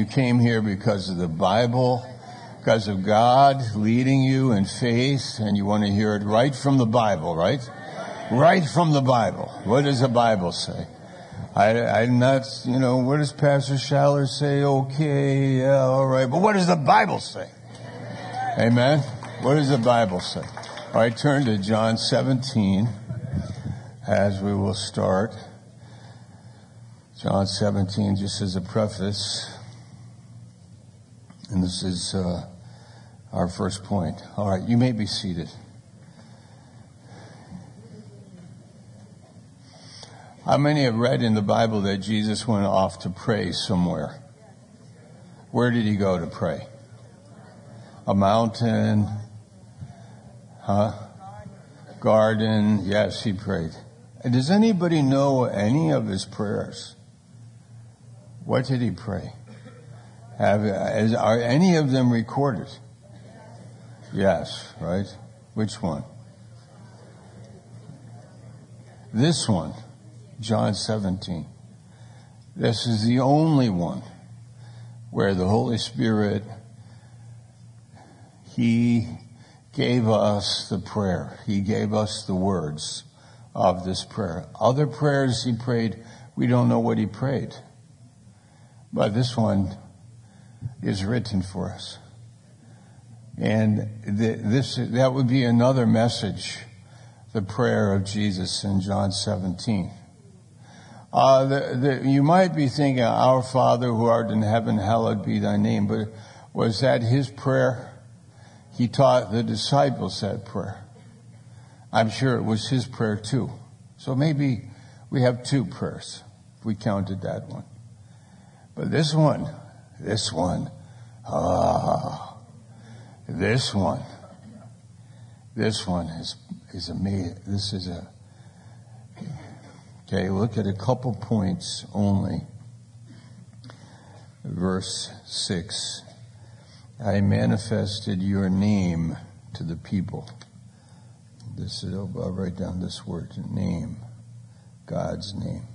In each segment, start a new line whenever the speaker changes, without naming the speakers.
you came here because of the Bible, because of God leading you in faith, and you want to hear it right from the Bible, right? Right from the Bible. What does the Bible say? I'm not, what does Pastor Schaller say? Okay, yeah, all right. But what does the Bible say? Amen? What does the Bible say? All right, turn to John 17 as we will start. John 17, just as a preface. And this is our first point. All right, you may be seated. How many have read in the Bible that Jesus went off to pray somewhere? Where did he go to pray? A mountain? Garden? Yes, he prayed. And does anybody know any of his prayers? What did he pray? Are any of them recorded? Yes, right? Which one? This one. John 17. This is the only one where the Holy Spirit, he gave us the prayer. He gave us the words of this prayer. Other prayers he prayed, we don't know what he prayed. But this one is written for us. And that would be another message, the prayer of Jesus in John 17. You might be thinking, Our Father who art in heaven, hallowed be thy name. But was that his prayer? He taught the disciples that prayer. I'm sure it was his prayer too. So maybe we have two prayers, if we counted that one. But this one is amazing. Okay, look at a couple points only. Verse 6. I manifested your name to the people. I'll write down this word, name. God's name.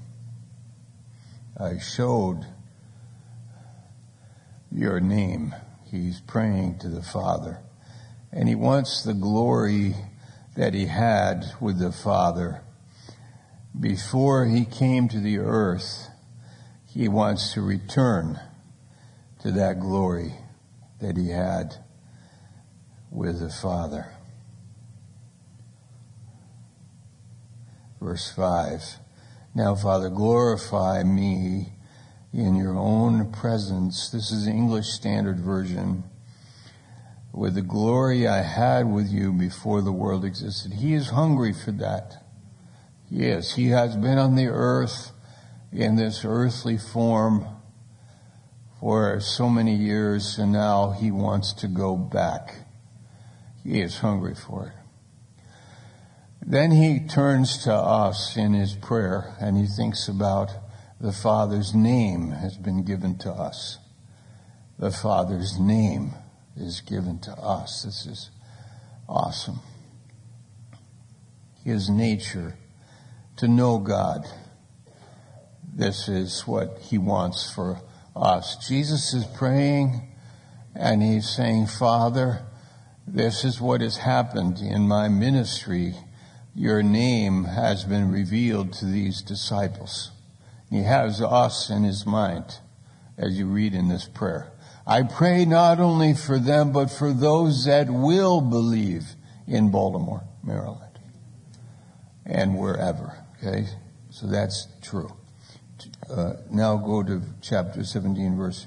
I showed your name. He's praying to the Father. And he wants the glory that he had with the Father before he came to the earth. He wants to return to that glory that he had with the Father. Verse 5. Now, Father, glorify me in your own presence. This is the English Standard Version. With the glory I had with you before the world existed. He is hungry for that. Yes, he has been on the earth in this earthly form for so many years, and now he wants to go back. He is hungry for it. Then he turns to us in his prayer, and he thinks about the Father's name has been given to us. The Father's name is given to us. This is awesome. His nature, to know God. This is what he wants for us. Jesus is praying and he's saying, Father, this is what has happened in my ministry. Your name has been revealed to these disciples. He has us in his mind as you read in this prayer. I pray not only for them, but for those that will believe in Baltimore, Maryland, and wherever. Okay, so that's true. Now go to chapter 17, verse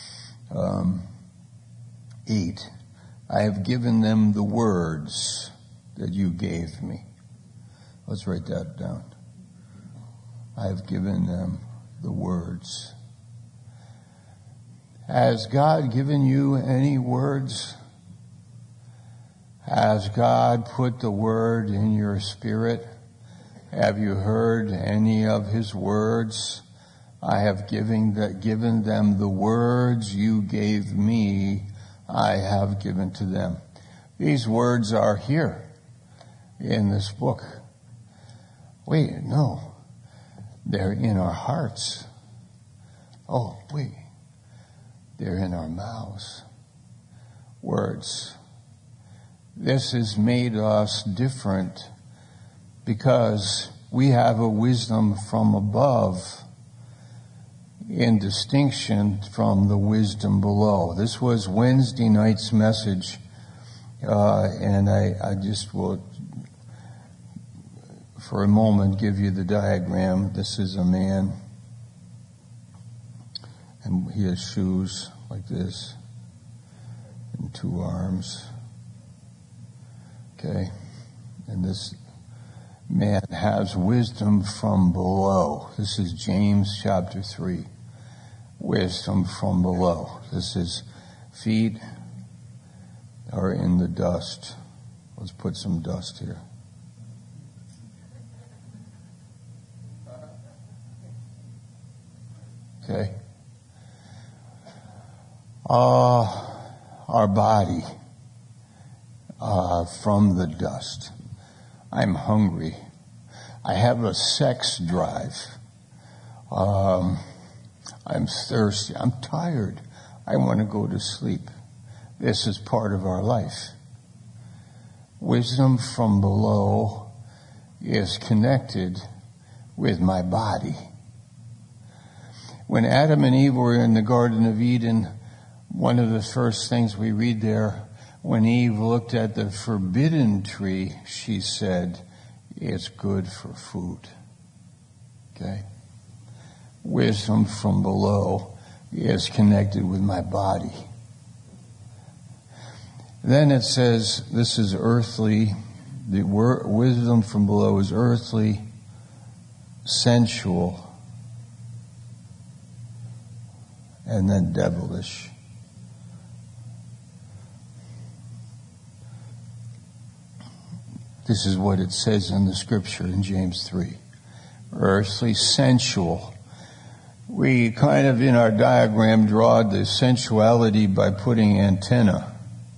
8. I have given them the words that you gave me. Let's write that down. I have given them the words. Has God given you any words? Has God put the word in your spirit? Have you heard any of his words? I have given them the words you gave me. I have given to them. These words are here in this book. Wait, no. They're in our hearts. Oh, wait. They're in our mouths. Words. This has made us different because we have a wisdom from above in distinction from the wisdom below. This was Wednesday night's message, and I just will, for a moment, give you the diagram. This is a man, and he has shoes like this and 2 arms. Okay, and this man has wisdom from below. This is James chapter 3. Wisdom from below. This is feet are in the dust. Let's put some dust here. Okay. Our body from the dust. I'm hungry. I have a sex drive. I'm thirsty. I'm tired. I want to go to sleep. This is part of our life. Wisdom from below is connected with my body. When Adam and Eve were in the Garden of Eden, one of the first things we read there, when Eve looked at the forbidden tree, she said, it's good for food. Okay? Wisdom from below is connected with my body. Then it says, this is earthly. The wisdom from below is earthly, sensual, and then devilish. This is what it says in the scripture in James 3. Earthly, sensual. We kind of, in our diagram, draw the sensuality by putting antenna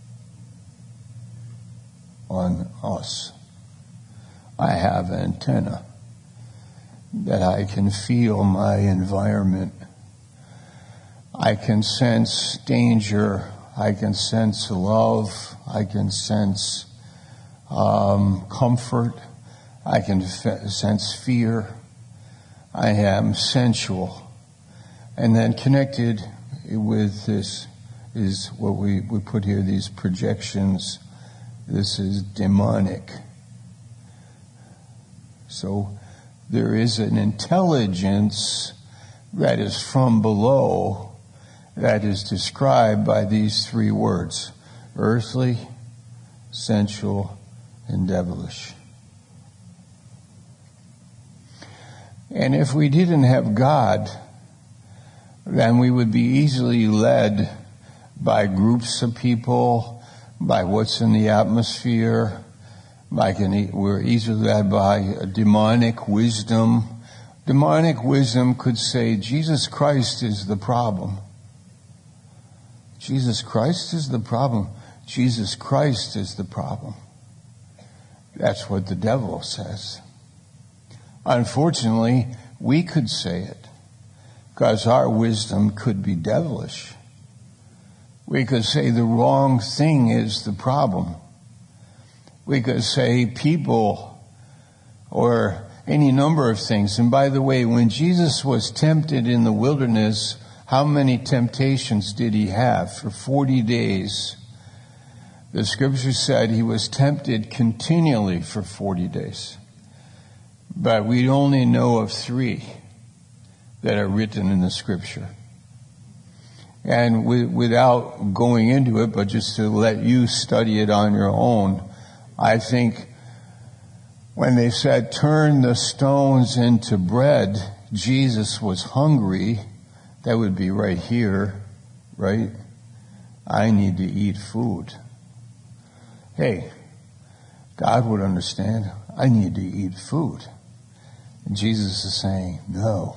on us. I have antenna that I can feel my environment. I can sense danger. I can sense love. I can sense comfort. I can sense fear. I am sensual. And then connected with this is what we put here, these projections. This is demonic. So there is an intelligence that is from below that is described by these 3 words: earthly, sensual, and devilish. And if we didn't have God, then we would be easily led by groups of people, by what's in the atmosphere. We're easily led by a demonic wisdom. Demonic wisdom could say, Jesus Christ is the problem. Jesus Christ is the problem. Jesus Christ is the problem. That's what the devil says. Unfortunately, we could say it because our wisdom could be devilish. We could say the wrong thing is the problem. We could say people or any number of things. And by the way, when Jesus was tempted in the wilderness, how many temptations did he have? For 40 days. The scripture said he was tempted continually for 40 days. But we only know of 3 that are written in the scripture. And without going into it, but just to let you study it on your own, I think when they said, turn the stones into bread, Jesus was hungry. That would be right here, right? I need to eat food. Hey, God would understand. I need to eat food. And Jesus is saying, no,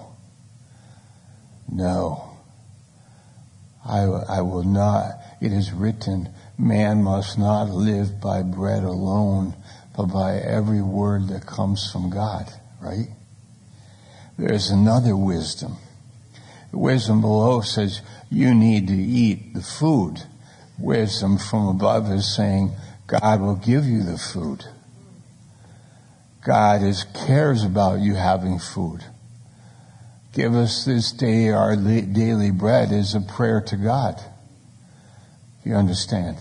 I will not. It is written, man must not live by bread alone, but by every word that comes from God, right? There's another wisdom. The wisdom below says you need to eat the food. Wisdom from above is saying God will give you the food. God cares about you having food. Give us this day our daily bread is a prayer to God. You understand?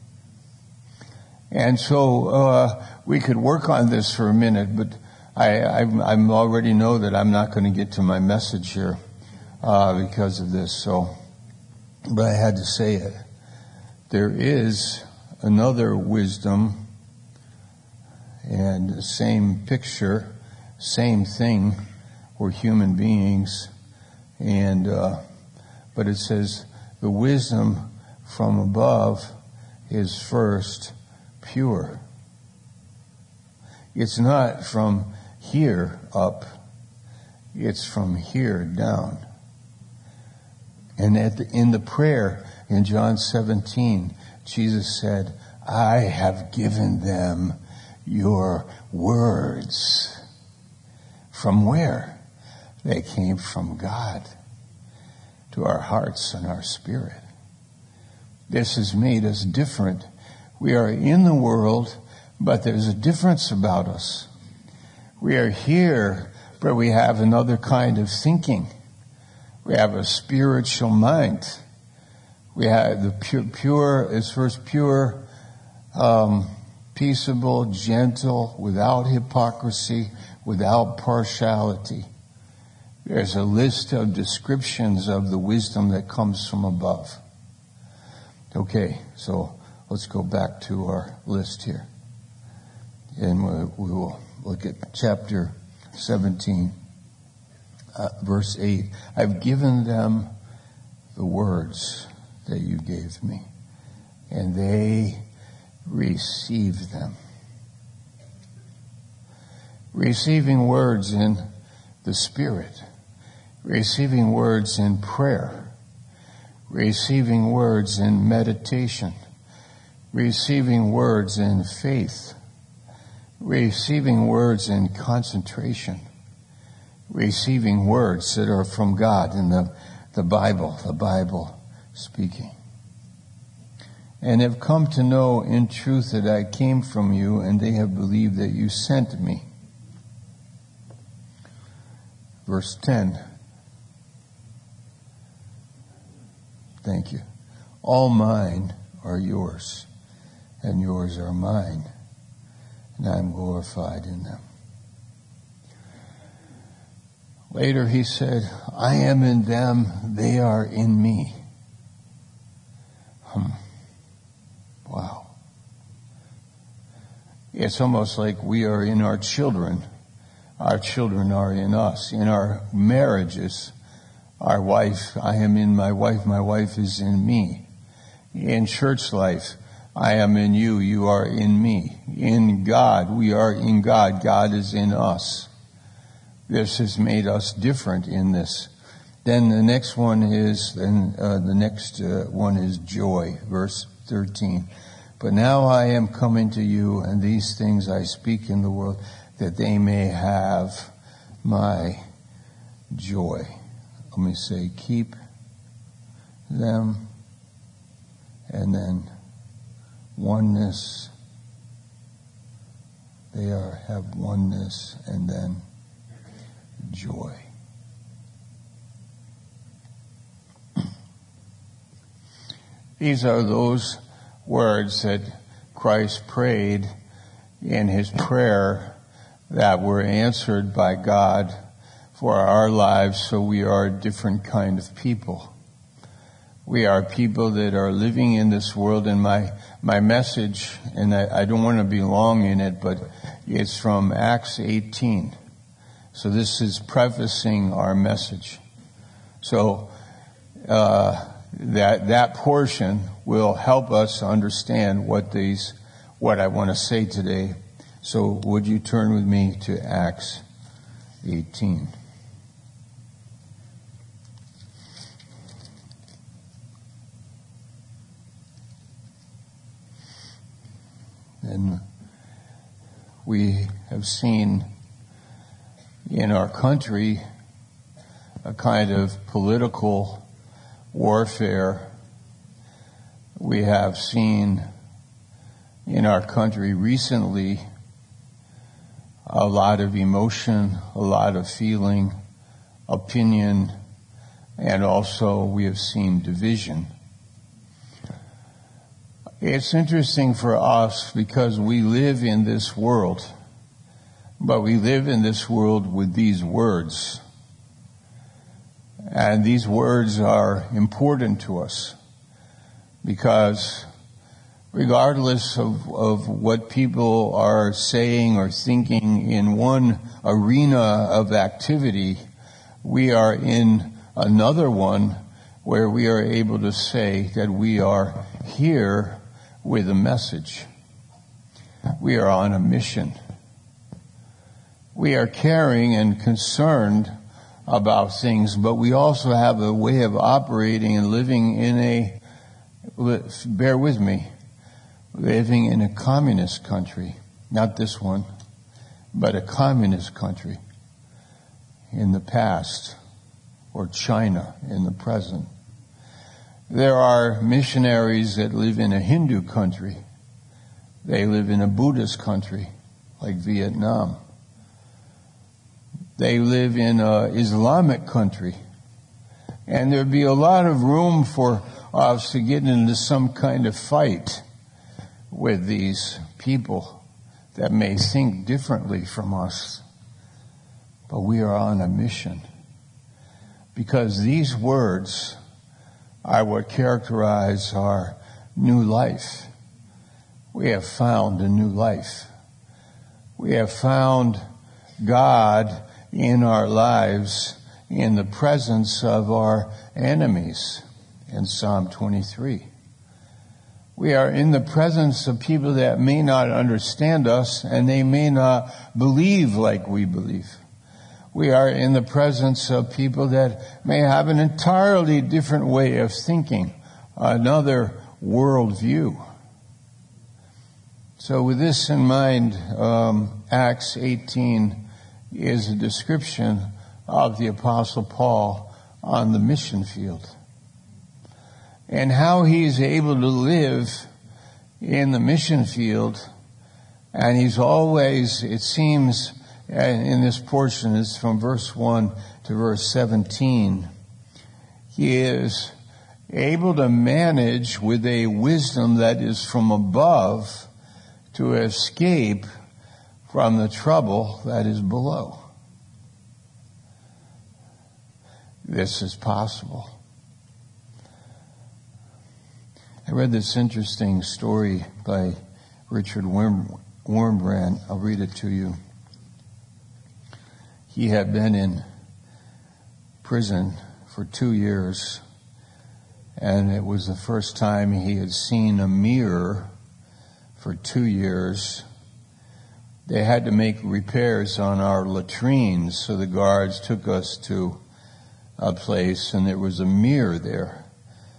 And so we could work on this for a minute, but I already know that I'm not going to get to my message here because of this. So, but I had to say it. There is another wisdom, and the same picture, same thing. We're human beings, and but it says the wisdom from above is first pure. It's not from here up, it's from here down. And in the prayer in John 17, Jesus said, I have given them your words. From where? They came from God to our hearts and our spirit. This has made us different. We are in the world, but there's a difference about us. We are here, but we have another kind of thinking. We have a spiritual mind. We have the pure is first pure, peaceable, gentle, without hypocrisy, without partiality. There's a list of descriptions of the wisdom that comes from above. Okay, so let's go back to our list here. And we will look at chapter 17, verse 8. I've given them the words that you gave me, and they received them. Receiving words in the Spirit. Receiving words in prayer, receiving words in meditation, receiving words in faith, receiving words in concentration, receiving words that are from God in the Bible speaking. And have come to know in truth that I came from you, and they have believed that you sent me. Verse 10. Thank you. All mine are yours, and yours are mine, and I am glorified in them. Later he said, I am in them, they are in me. Wow. It's almost like we are in our children. Our children are in us. In our marriages, our wife, I am in my wife is in me. In church life, I am in you, you are in me. In God, we are in God, God is in us. This has made us different in this. Then the next one is, joy, verse 13. But now I am coming to you, and these things I speak in the world, that they may have my joy. Let me say, keep them, and then oneness. They have oneness, and then joy. These are those words that Christ prayed in his prayer that were answered by God for our lives, so we are a different kind of people. We are people that are living in this world, and my message, and I don't want to be long in it, but it's from Acts 18. So this is prefacing our message. So that portion will help us understand what I want to say today. So would you turn with me to Acts 18? And we have seen in our country a kind of political warfare. We have seen in our country recently a lot of emotion, a lot of feeling, opinion, and also we have seen division. It's interesting for us because we live in this world, but we live in this world with these words. And these words are important to us because regardless of what people are saying or thinking in one arena of activity, we are in another one where we are able to say that we are here with a message. We are on a mission. We are caring and concerned about things, but we also have a way of operating and living in bear with me, living in a communist country. Not this one, but a communist country in the past, or China in the present. There are missionaries that live in a Hindu country. They live in a Buddhist country, like Vietnam. They live in an Islamic country. And there'd be a lot of room for us to get into some kind of fight with these people that may think differently from us. But we are on a mission. Because these words are what characterize our new life. We have found a new life. We have found God in our lives in the presence of our enemies in Psalm 23. We are in the presence of people that may not understand us and they may not believe like we believe. We are in the presence of people that may have an entirely different way of thinking, another worldview. So with this in mind, Acts 18 is a description of the Apostle Paul on the mission field and how he is able to live in the mission field. And he's always, it seems, in this portion, it's from verse 1 to verse 17, he is able to manage with a wisdom that is from above to escape from the trouble that is below. This is possible. I read this interesting story by Richard Wurmbrand. I'll read it to you. He had been in prison for 2 years, and it was the first time he had seen a mirror for 2 years. They had to make repairs on our latrines, so the guards took us to a place, and there was a mirror there.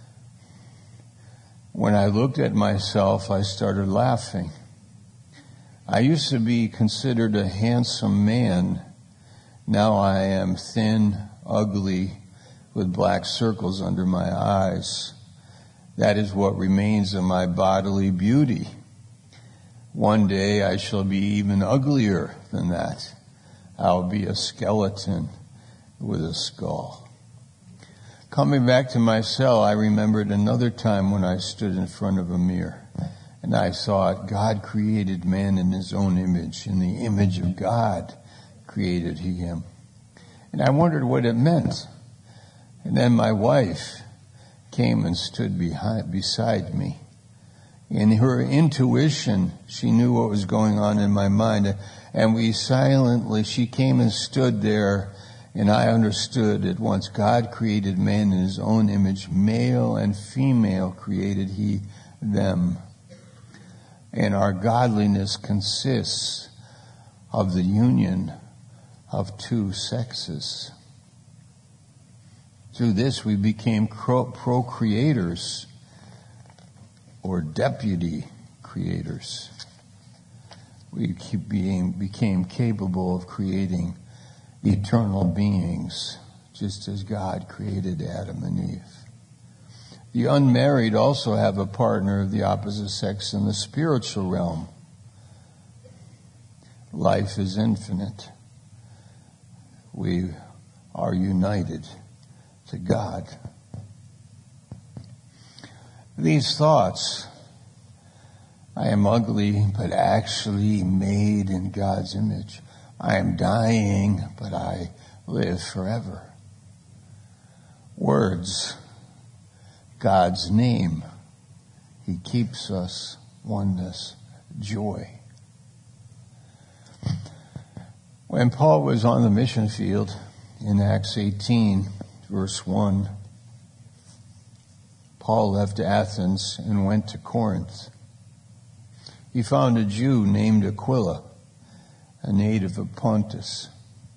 When I looked at myself, I started laughing. I used to be considered a handsome man. Now I am thin, ugly, with black circles under my eyes. That is what remains of my bodily beauty. One day I shall be even uglier than that. I'll be a skeleton with a skull. Coming back to my cell, I remembered another time when I stood in front of a mirror and I thought, God created man in his own image. In the image of God created he him. And I wondered what it meant. And then my wife came and stood beside me. In her intuition, she knew what was going on in my mind. And she came and stood there, and I understood at once God created man in his own image. Male and female created he them. And our godliness consists of the union of two sexes. Through this we became procreators or deputy creators. We became capable of creating eternal beings just as God created Adam and Eve. The unmarried also have a partner of the opposite sex in the spiritual realm. Life is infinite. We are united to God. These thoughts, I am ugly, but actually made in God's image. I am dying, but I live forever. Words, God's name. He keeps us, oneness, joy. When Paul was on the mission field in Acts 18, verse 1, Paul left Athens and went to Corinth. He found a Jew named Aquila, a native of Pontus,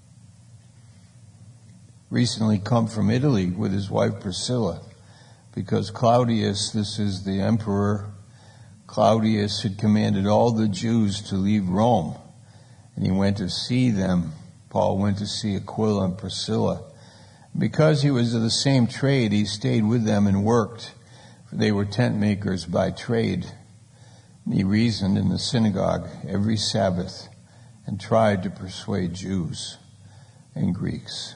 recently come from Italy with his wife Priscilla, because Claudius, this is the emperor, Claudius had commanded all the Jews to leave Rome, and he went to see them. Paul went to see Aquila and Priscilla. Because he was of the same trade, he stayed with them and worked, for they were tent makers by trade. And he reasoned in the synagogue every Sabbath and tried to persuade Jews and Greeks.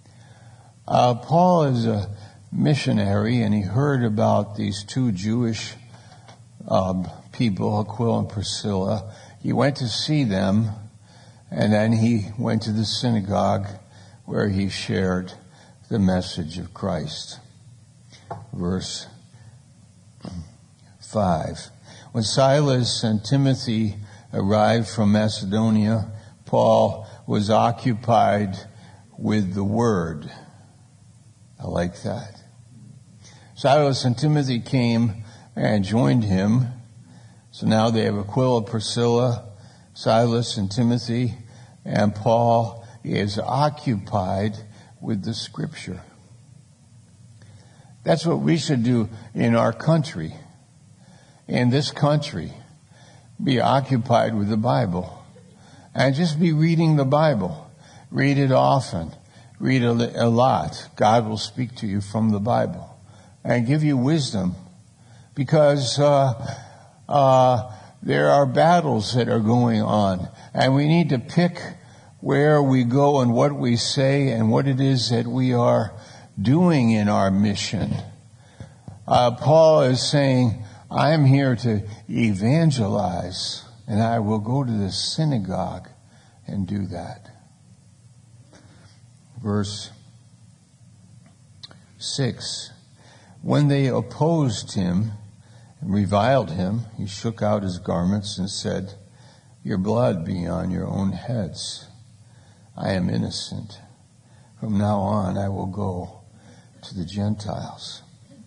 Paul is a missionary, and he heard about these two Jewish people, Aquila and Priscilla. He went to see them, and then he went to the synagogue where he shared the message of Christ. Verse 5. When Silas and Timothy arrived from Macedonia, Paul was occupied with the word. I like that. Silas and Timothy came and joined him. So now they have Aquila, Priscilla, Silas and Timothy, and Paul is occupied with the scripture. That's what we should do in our country. In this country, be occupied with the Bible. And just be reading the Bible. Read it often. Read a lot. God will speak to you from the Bible and give you wisdom, because there are battles that are going on, and we need to pick where we go and what we say and what it is that we are doing in our mission. Paul is saying, I am here to evangelize, and I will go to the synagogue and do that. Verse 6. When they opposed him and reviled him, he shook out his garments and said, your blood be on your own heads. I am innocent. From now on I will go to the Gentiles.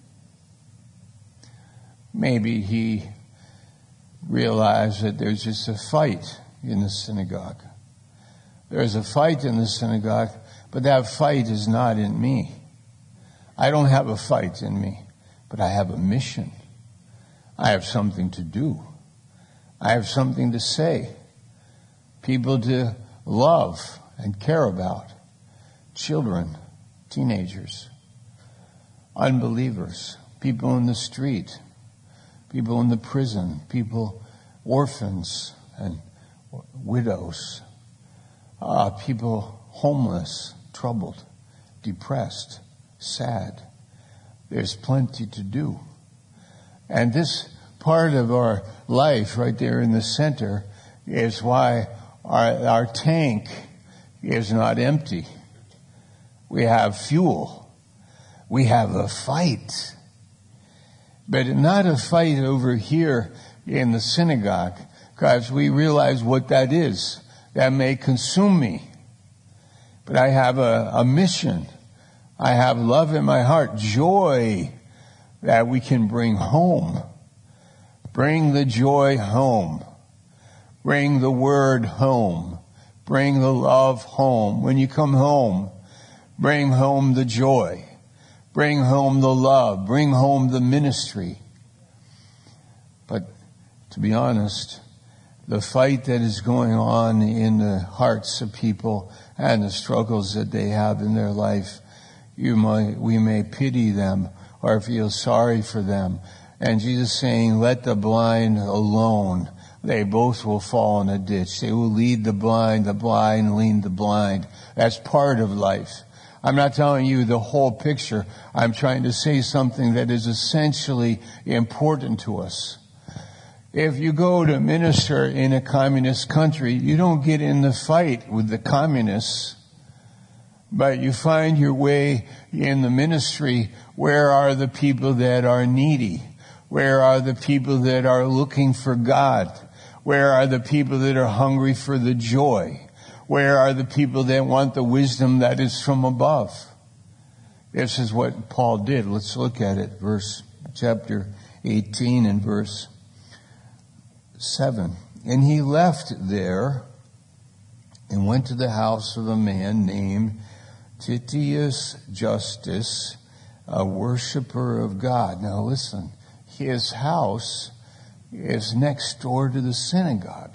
Maybe he realized that there's just a fight in the synagogue. There's a fight in the synagogue, but that fight is not in me. I don't have a fight in me, but I have a mission. I have something to do. I have something to say. People to love and care about. Children, teenagers, unbelievers, people in the street, people in the prison, people, orphans and widows, people homeless, troubled, depressed, sad. There's plenty to do. And this part of our life right there in the center is why our tank is not empty. We have fuel. We have a fight. But not a fight over here in the synagogue, because we realize what that is. That may consume me. But I have a mission. I have love in my heart, joy that we can bring home. Bring the joy home. Bring the word home. Bring the love home. When you come home, bring home the joy. Bring home the love. Bring home the ministry. But to be honest, the fight that is going on in the hearts of people and the struggles that they have in their life, we may pity them or feel sorry for them. And Jesus saying, let the blind alone. They both will fall in a ditch. They will lead the blind lead the blind. That's part of life. I'm not telling you the whole picture. I'm trying to say something that is essentially important to us. If you go to minister in a communist country, you don't get in the fight with the communists, but you find your way in the ministry. Where are the people that are needy? Where are the people that are looking for God? Where are the people that are hungry for the joy? Where are the people that want the wisdom that is from above? This is what Paul did. Let's look at it. Chapter 18 and verse 7. And he left there and went to the house of a man named Titius Justus, a worshiper of God. Now listen, his house is next door to the synagogue.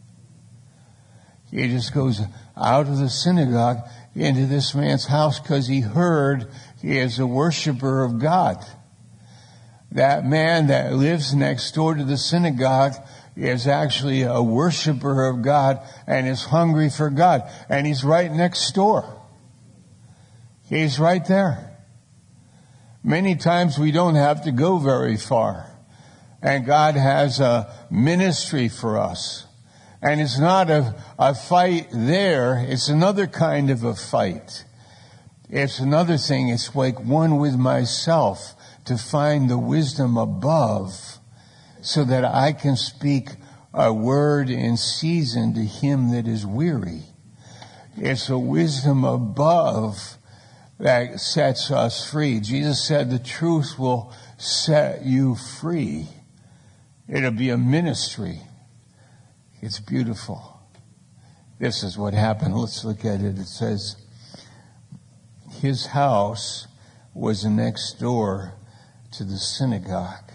He just goes out of the synagogue into this man's house because he heard he is a worshiper of God. That man that lives next door to the synagogue is actually a worshiper of God and is hungry for God. And he's right next door. He's right there. Many times we don't have to go very far. And God has a ministry for us. And it's not a fight there. It's another kind of a fight. It's another thing. It's like one with myself to find the wisdom above so that I can speak a word in season to him that is weary. It's a wisdom above that sets us free. Jesus said the truth will set you free. It'll be a ministry. It's beautiful. This is what happened. Let's look at it. It says, his house was next door to the synagogue.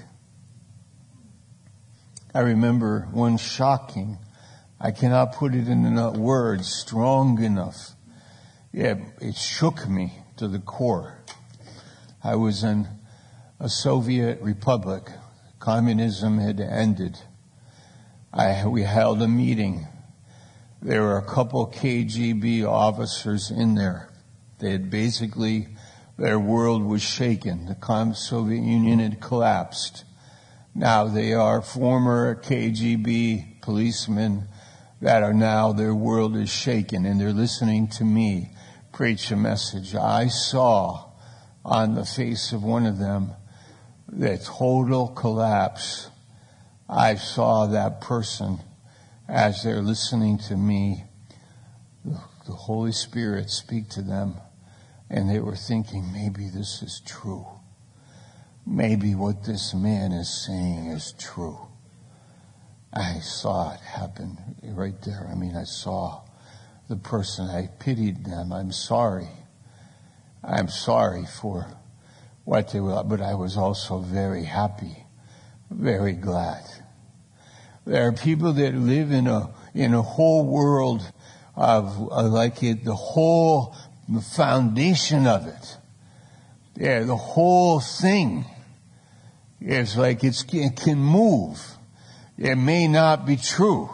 I remember one shocking, I cannot put it in enough words, strong enough. Yeah, it shook me to the core. I was in a Soviet republic. Communism had ended. We held a meeting. There were a couple KGB officers in there. They had basically, their world was shaken. The Soviet Union had collapsed. Now they are former KGB policemen that are now, their world is shaken, and they're listening to me preach a message. I saw on the face of one of them the total collapse. I saw that person as they're listening to me, the Holy Spirit speak to them, and they were thinking, maybe this is true. Maybe what this man is saying is true. I saw it happen right there. I mean, I saw the person. I pitied them. I'm sorry. I'm sorry for what they were, but I was also very happy, very glad. There are people that live in a whole world of the whole foundation of it. Yeah, the whole thing is like it can move. It may not be true.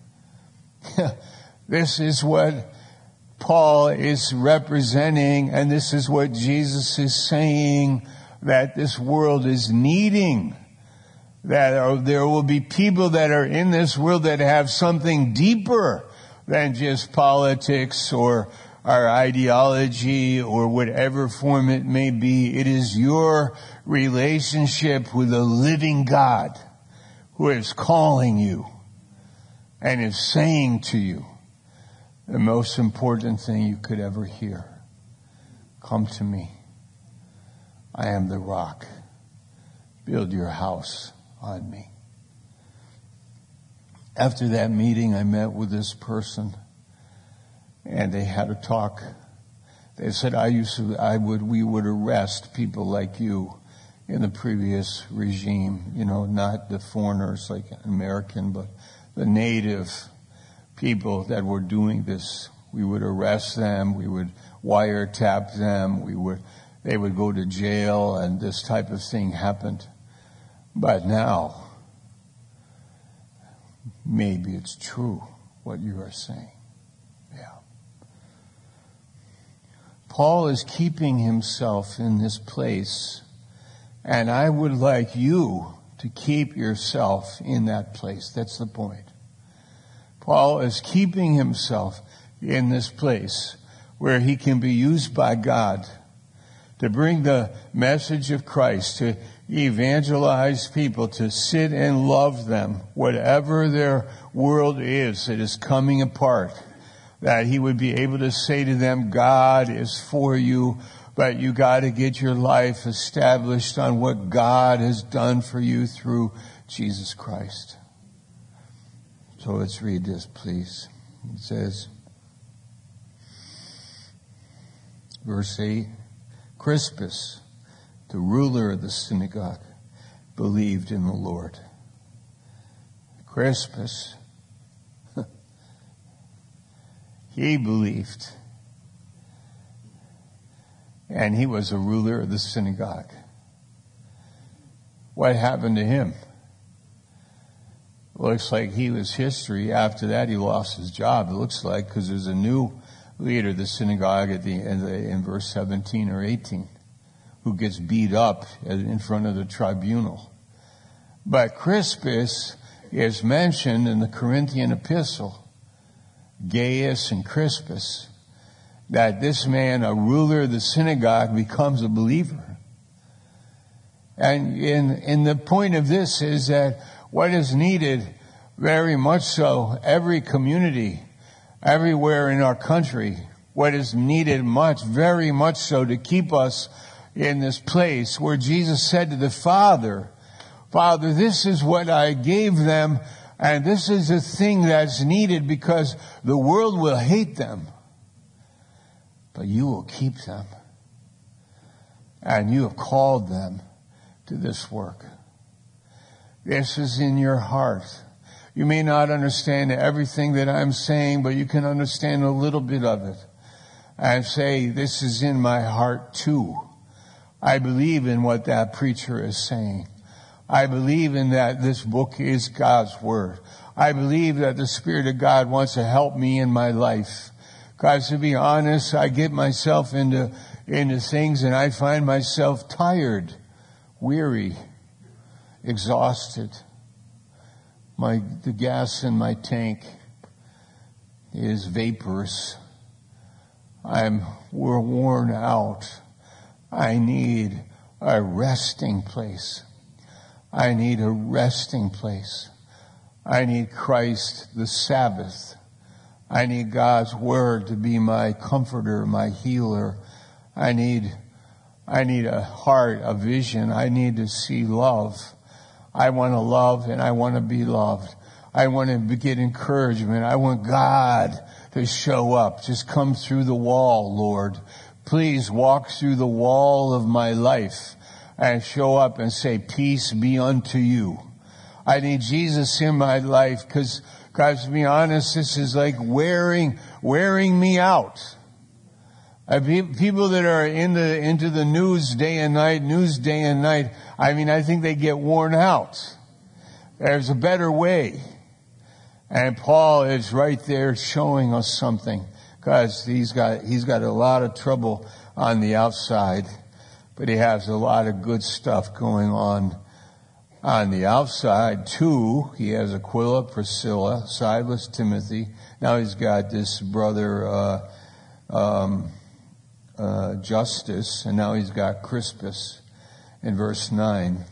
This is what Paul is representing, and this is what Jesus is saying that this world is needing. That there will be people that are in this world that have something deeper than just politics or our ideology or whatever form it may be. It is your relationship with a living God who is calling you and is saying to you the most important thing you could ever hear. Come to me. I am the rock. Build your house on me. After that meeting, I met with this person, and they had a talk. They said, we would arrest people like you in the previous regime, not the foreigners like American, but the native people that were doing this. We would arrest them. We would wiretap them. We would they would go to jail and this type of thing happened. But now, maybe it's true what you are saying. Yeah. Paul is keeping himself in this place, and I would like you to keep yourself in that place. That's the point. Paul is keeping himself in this place where he can be used by God to bring the message of Christ, to evangelize people, to sit and love them, whatever their world is that is coming apart, that he would be able to say to them, God is for you, but you got to get your life established on what God has done for you through Jesus Christ. So let's read this, please. It says, verse 8, Crispus, the ruler of the synagogue, believed in the Lord. Crispus, he believed. And he was a ruler of the synagogue. What happened to him? Looks like he was history. After that, he lost his job, it looks like, because there's a new leader of the synagogue at the end, in verse 17 or 18, who gets beat up in front of the tribunal. But Crispus is mentioned in the Corinthian epistle, Gaius and Crispus, that this man, a ruler of the synagogue, becomes a believer. And the point of this is that what is needed very much so, every community, everywhere in our country, what is needed very much so to keep us in this place where Jesus said to the Father, Father, this is what I gave them, and this is the thing that's needed because the world will hate them, but you will keep them. And you have called them to this work. This is in your heart. You may not understand everything that I'm saying, but you can understand a little bit of it. And say, this is in my heart too. I believe in what that preacher is saying. I believe in that this book is God's Word. I believe that the Spirit of God wants to help me in my life. Because to be honest, I get myself into things and I find myself tired, weary, exhausted. The gas in my tank is vaporous. We're worn out. I need a resting place. I need a resting place. I need Christ, the Sabbath. I need God's Word to be my comforter, my healer. I need a heart, a vision. I need to see love. I want to love and I want to be loved. I want to get encouragement. I want God to show up. Just come through the wall, Lord. Please walk through the wall of my life and show up and say, peace be unto you. I need Jesus in my life because, to be honest, this is like wearing me out. People that are into the news day and night, I think they get worn out. There's a better way. And Paul is right there showing us something, because he's got a lot of trouble on the outside, but he has a lot of good stuff going on the outside too. He has Aquila, Priscilla, Silas, Timothy. Now he's got this brother, Justus, and now he's got Crispus in verse 9.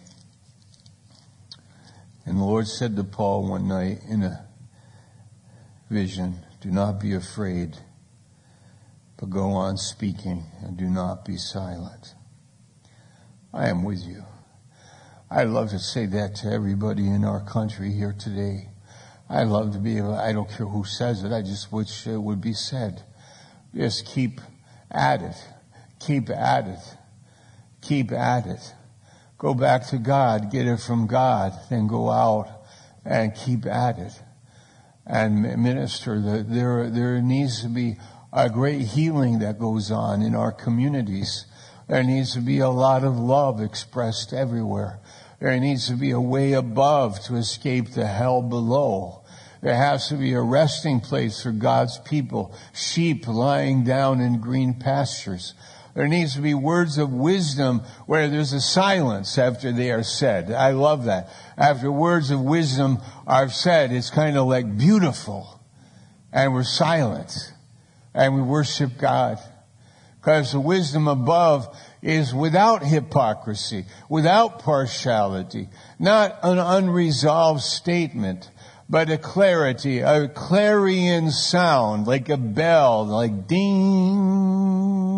And the Lord said to Paul one night in a vision, do not be afraid, but go on speaking and do not be silent. I am with you. I love to say that to everybody in our country here today. I love to be able, I don't care who says it, I just wish it would be said. Just keep at it. Keep at it. Keep at it. Go back to God, get it from God, then go out and keep at it. And minister. There needs to be a great healing that goes on in our communities. There needs to be a lot of love expressed everywhere. There needs to be a way above to escape the hell below. There has to be a resting place for God's people, sheep lying down in green pastures. There needs to be words of wisdom where there's a silence after they are said. I love that. After words of wisdom are said, it's kind of like beautiful. And we're silent. And we worship God. Because the wisdom above is without hypocrisy, without partiality, not an unresolved statement, but a clarity, a clarion sound, like a bell, like ding.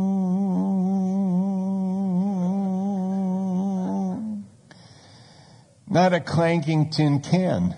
Not a clanking tin can.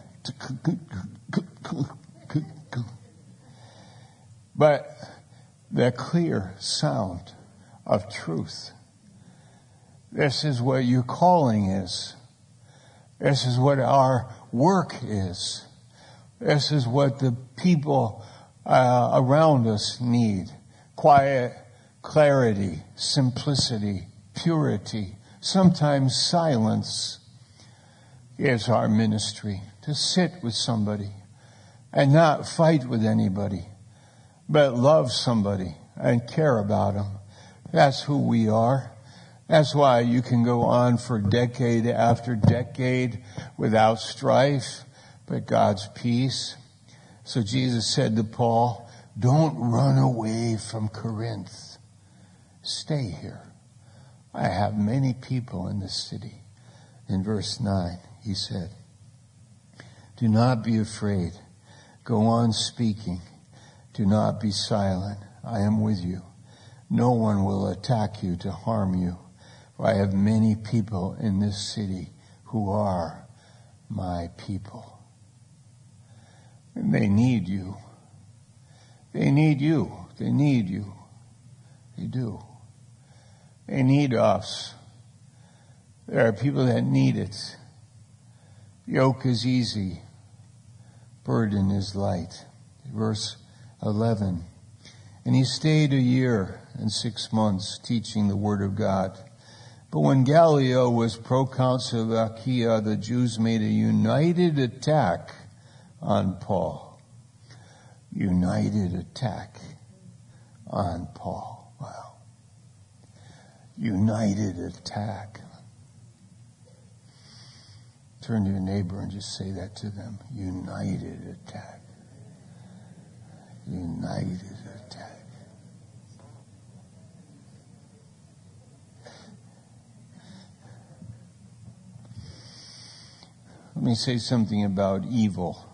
But the clear sound of truth. This is what your calling is. This is what our work is. This is what the people around us need. Quiet, clarity, simplicity, purity, sometimes silence is our ministry. To sit with somebody and not fight with anybody, but love somebody and care about them. That's who we are. That's why you can go on for decade after decade without strife, but God's peace. So Jesus said to Paul, don't run away from Corinth. Stay here. I have many people in this city. In verse 9, he said, do not be afraid. Go on speaking. Do not be silent. I am with you. No one will attack you to harm you. For I have many people in this city who are my people. And they need you. They need you. They need you. They do. They need us. There are people that need it. Yoke is easy. Burden is light. Verse 11. And he stayed 1 year and 6 months teaching the word of God. But when Gallio was proconsul of Achaia, the Jews made a united attack on Paul. United attack on Paul. Wow. United attack. Turn to your neighbor and just say that to them. United attack. United attack. Let me say something about evil.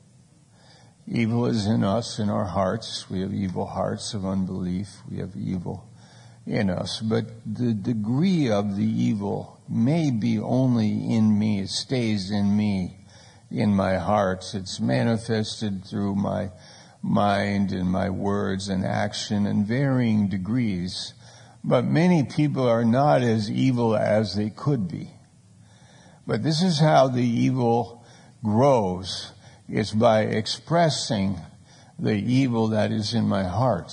Evil is in us, in our hearts. We have evil hearts of unbelief. We have evil in us. But the degree of the evil may be only in me. It stays in me, in my heart. It's manifested through my mind and my words and action in varying degrees. But many people are not as evil as they could be. But this is how the evil grows. It's by expressing the evil that is in my heart.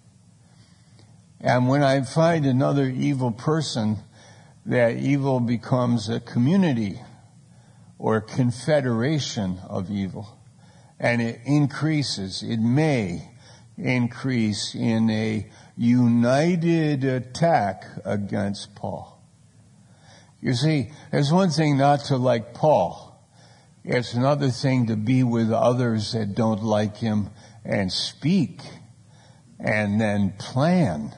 And when I find another evil person, that evil becomes a community or a confederation of evil. And it increases. It may increase in a united attack against Paul. You see, there's one thing not to like Paul. It's another thing to be with others that don't like him and speak and then plan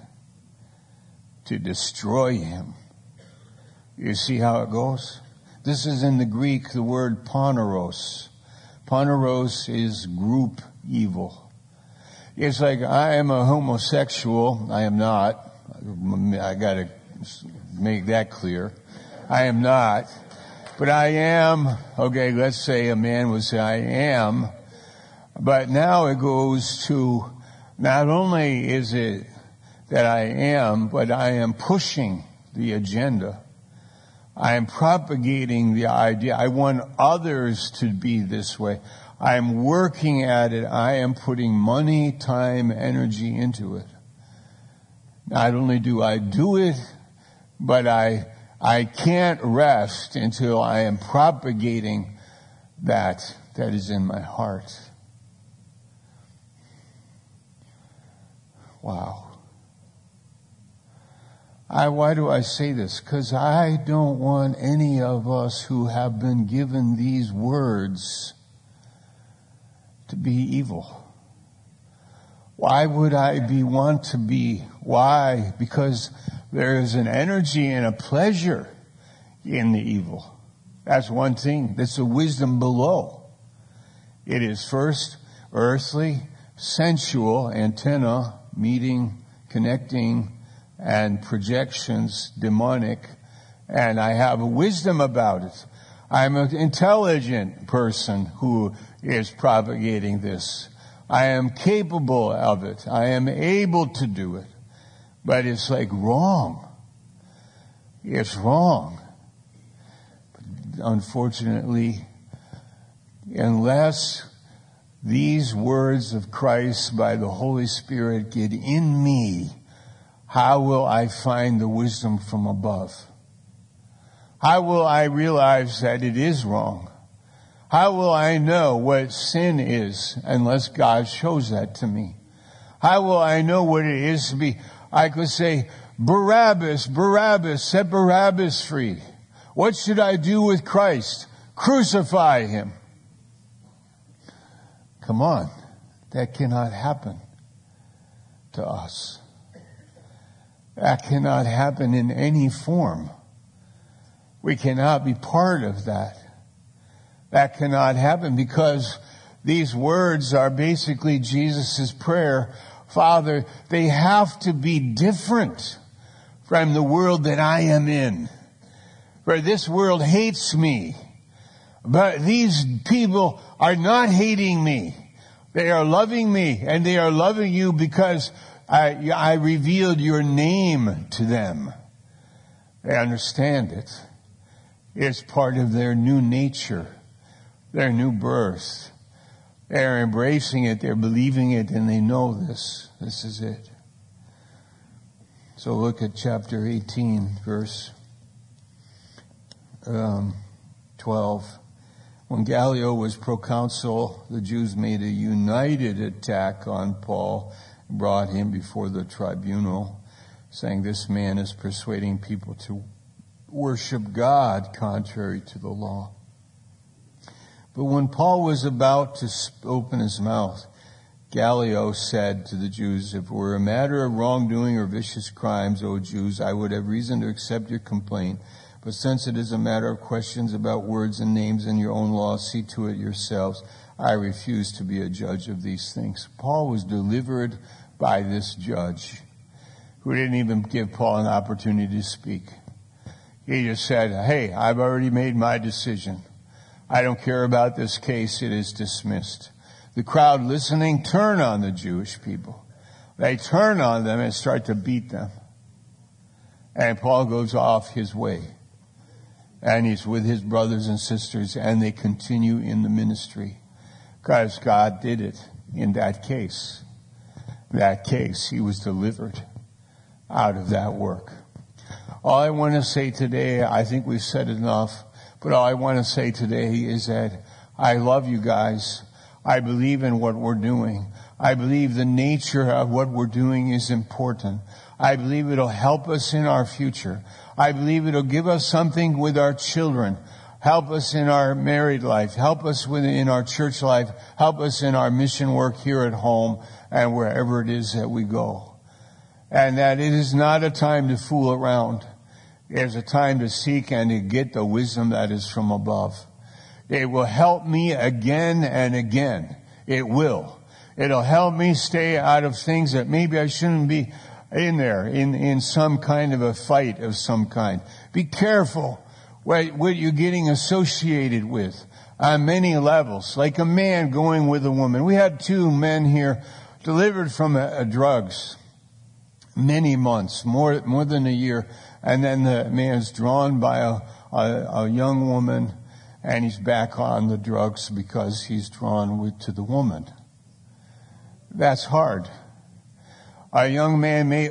to destroy him. You see how it goes? This is in the Greek, the word poneros. Poneros is group evil. It's like, I am a homosexual. I am not. I gotta make that clear. I am not. But I am, okay, let's say a man would say, I am. But now it goes to, not only is it that I am, but I am pushing the agenda. I am propagating the idea. I want others to be this way. I am working at it. I am putting money, time, energy into it. Not only do I do it, but I can't rest until I am propagating that is in my heart. Wow. Why do I say this? Because I don't want any of us who have been given these words to be evil. Why would I want to be? Why? Because there is an energy and a pleasure in the evil. That's one thing. That's the wisdom below. It is first earthly, sensual, antenna, meeting, connecting, and projections, demonic, and I have wisdom about it. I'm an intelligent person who is propagating this. I am capable of it. I am able to do it. But it's like wrong. It's wrong. Unfortunately, unless these words of Christ by the Holy Spirit get in me, how will I find the wisdom from above? How will I realize that it is wrong? How will I know what sin is unless God shows that to me? How will I know what it is to be? I could say, Barabbas, set Barabbas free. What should I do with Christ? Crucify him. Come on. That cannot happen to us. That cannot happen in any form. We cannot be part of that. That cannot happen because these words are basically Jesus' prayer. Father, they have to be different from the world that I am in. For this world hates me. But these people are not hating me. They are loving me, and they are loving you because I revealed your name to them. They understand it. It's part of their new nature, their new birth. They're embracing it, they're believing it, and they know this. This is it. So look at chapter 18, verse 12. When Gallio was proconsul, the Jews made a united attack on Paul, brought him before the tribunal, saying, this man is persuading people to worship God contrary to the law. But when Paul was about to open his mouth, Gallio said to the Jews, if it were a matter of wrongdoing or vicious crimes, O Jews, I would have reason to accept your complaint. But since it is a matter of questions about words and names in your own law, see to it yourselves. I refuse to be a judge of these things. Paul was delivered by this judge who didn't even give Paul an opportunity to speak. He just said, hey, I've already made my decision. I don't care about this case. It is dismissed. The crowd listening turn on the Jewish people. They turn on them and start to beat them. And Paul goes off his way. And he's with his brothers and sisters, and they continue in the ministry. Because God did it in that case. That case, he was delivered out of that work. All I want to say today, I think we've said enough, but all I want to say today is that I love you guys. I believe in what we're doing. I believe the nature of what we're doing is important. I believe it'll help us in our future. I believe it'll give us something with our children. Help us in our married life. Help us in our church life. Help us in our mission work here at home and wherever it is that we go. And that it is not a time to fool around. There's a time to seek and to get the wisdom that is from above. It will help me again and again. It will. It'll help me stay out of things that maybe I shouldn't be in there, in some kind of a fight of some kind. Be careful what you're getting associated with on many levels. Like a man going with a woman. We had 2 men here delivered from drugs many months, more than a year. And then the man's drawn by a young woman, and he's back on the drugs because he's drawn to the woman. That's hard. A young man may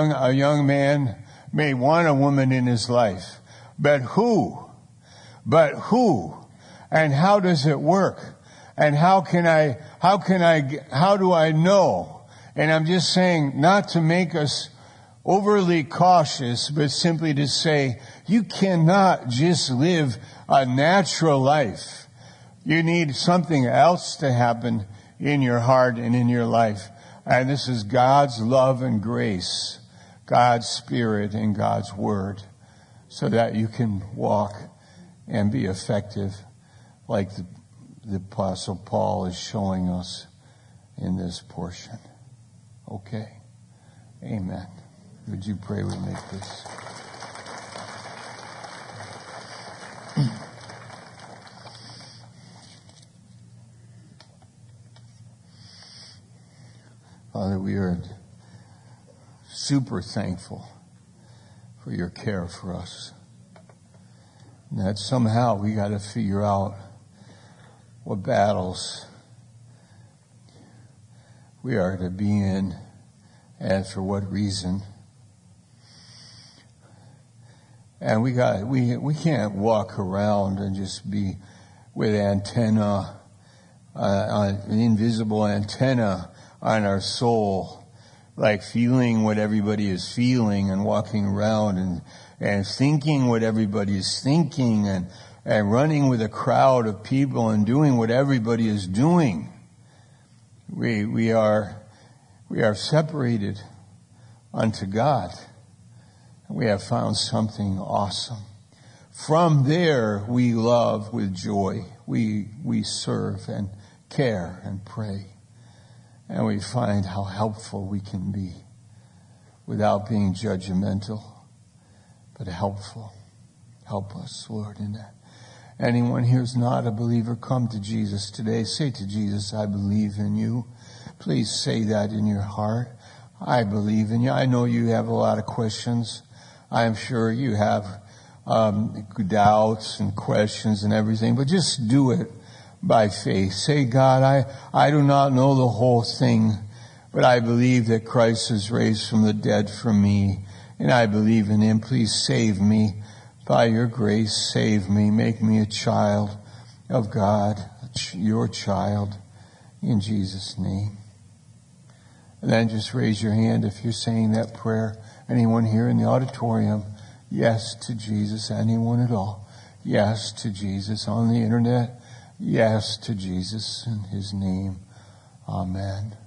want a woman in his life. But who? And how does it work? And how do I know? And I'm just saying, not to make us overly cautious, but simply to say, you cannot just live a natural life. You need something else to happen in your heart and in your life. And this is God's love and grace, God's Spirit and God's Word, so that you can walk and be effective like the Apostle Paul is showing us in this portion. Okay. Amen. Would you pray with me, please? Father, we are super thankful for your care for us. And that somehow we got to figure out what battles we are to be in and for what reason. And we can't walk around and just be with an invisible antenna on our soul, like feeling what everybody is feeling and walking around and thinking what everybody is thinking and running with a crowd of people and doing what everybody is doing. We are separated unto God. We have found something awesome. From there, we love with joy. We serve and care and pray. And we find how helpful we can be without being judgmental, but helpful. Help us, Lord, in that. Anyone here who's not a believer, come to Jesus today. Say to Jesus, I believe in you. Please say that in your heart. I believe in you. I know you have a lot of questions. I'm sure you have doubts and questions and everything, but just do it by faith. Say, God, I do not know the whole thing, but I believe that Christ is raised from the dead for me, and I believe in him. Please save me. By your grace, save me. Make me a child of God, your child, in Jesus' name. And then just raise your hand if you're saying that prayer. Anyone here in the auditorium? Yes to Jesus. Anyone at all? Yes to Jesus. On the internet? Yes to Jesus in his name. Amen.